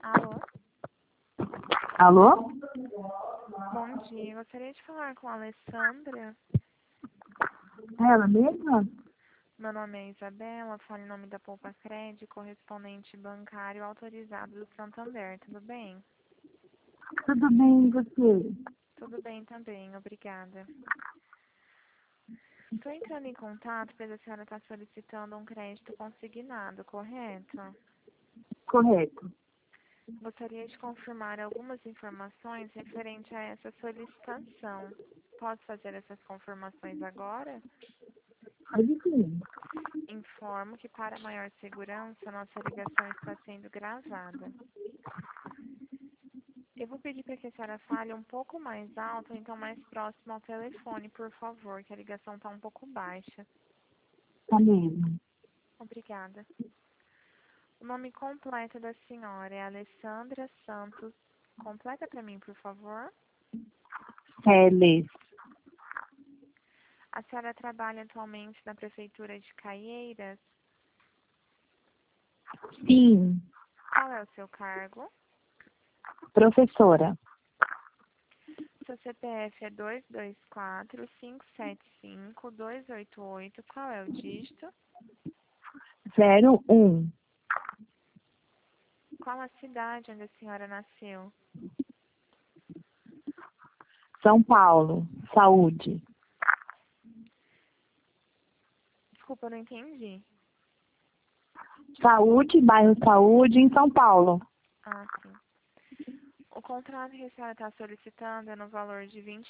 Alô? Alô? Bom dia. Gostaria de falar com a Alessandra. Ela mesma? Meu nome é Isabela, falo em nome da Poupa Cred, correspondente bancário autorizado do Santander. Tudo bem? Tudo bem, e você? Tudo bem também, obrigada. Estou entrando em contato pois a senhora está solicitando um crédito consignado, correto? Correto. Gostaria de confirmar algumas informações referente a essa solicitação. Posso fazer essas confirmações agora? Pode sim. Informo que, para maior segurança, nossa ligação está sendo gravada. Eu vou pedir para que a senhora fale um pouco mais alto, ou então mais próximo ao telefone, por favor, que a ligação está um pouco baixa. Tá mesmo. Obrigada. O nome completo da senhora é Alessandra Santos. Completa para mim, por favor. Teles. A senhora trabalha atualmente na Prefeitura de Caieiras. Sim. Qual é o seu cargo? Professora. Seu CPF é 224-575-288. Qual é o dígito? 01. Qual a cidade onde a senhora nasceu? São Paulo. Saúde. Desculpa, eu não entendi. Saúde, bairro Saúde, em São Paulo. Ah, sim. O contrato que a senhora está solicitando é no valor de R$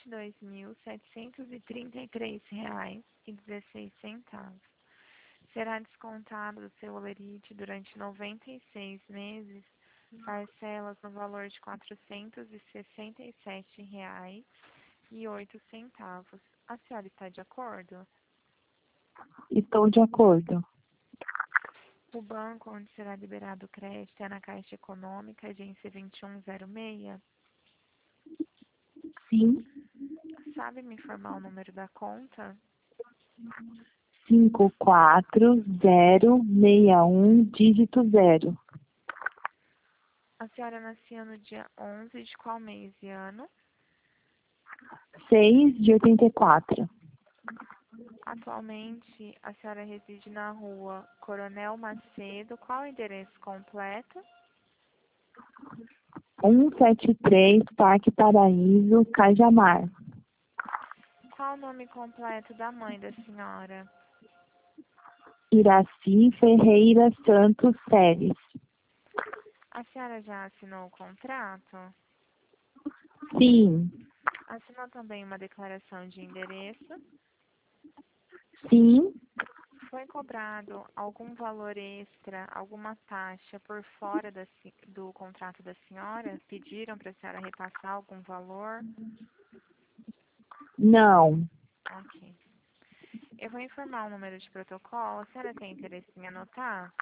22.733,16. Será descontado do seu holerite durante 96 meses, parcelas no valor de R$ 467,08. A senhora está de acordo? Estou de acordo. O banco onde será liberado o crédito é na Caixa Econômica, agência 2106. Sim. Sabe me informar o número da conta? 54061, dígito 0. A senhora nasceu no dia 11 de qual mês e ano? 6 de 84. Atualmente, a senhora reside na rua Coronel Macedo. Qual o endereço completo? 173, Parque Paraíso, Cajamar. Qual o nome completo da mãe da senhora? Iraci Ferreira Santos Teles. A senhora já assinou o contrato? Sim. Assinou também uma declaração de endereço? Sim. Foi cobrado algum valor extra, alguma taxa por fora do contrato da senhora? Pediram para a senhora repassar algum valor? Não. Ok. Eu vou informar o número de protocolo. A senhora tem interesse em anotar?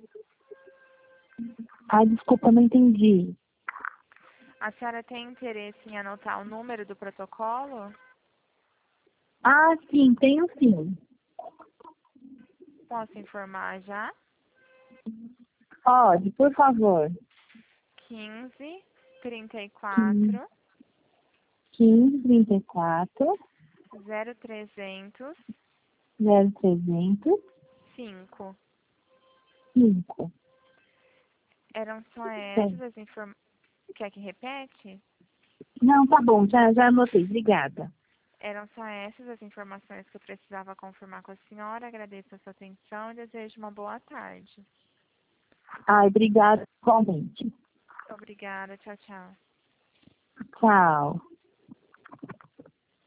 Desculpa, não entendi. A senhora tem interesse em anotar o número do protocolo? Sim, tenho sim. Posso informar já? Pode, por favor. 15 34 1534 0300 0300 5. 5. Eram só essas as informações. Quer que repete? Não, tá bom, já anotei. Obrigada. Eram só essas as informações que eu precisava confirmar com a senhora. Agradeço a sua atenção e desejo uma boa tarde. Obrigada igualmente. Obrigada. Tchau, tchau. Tchau.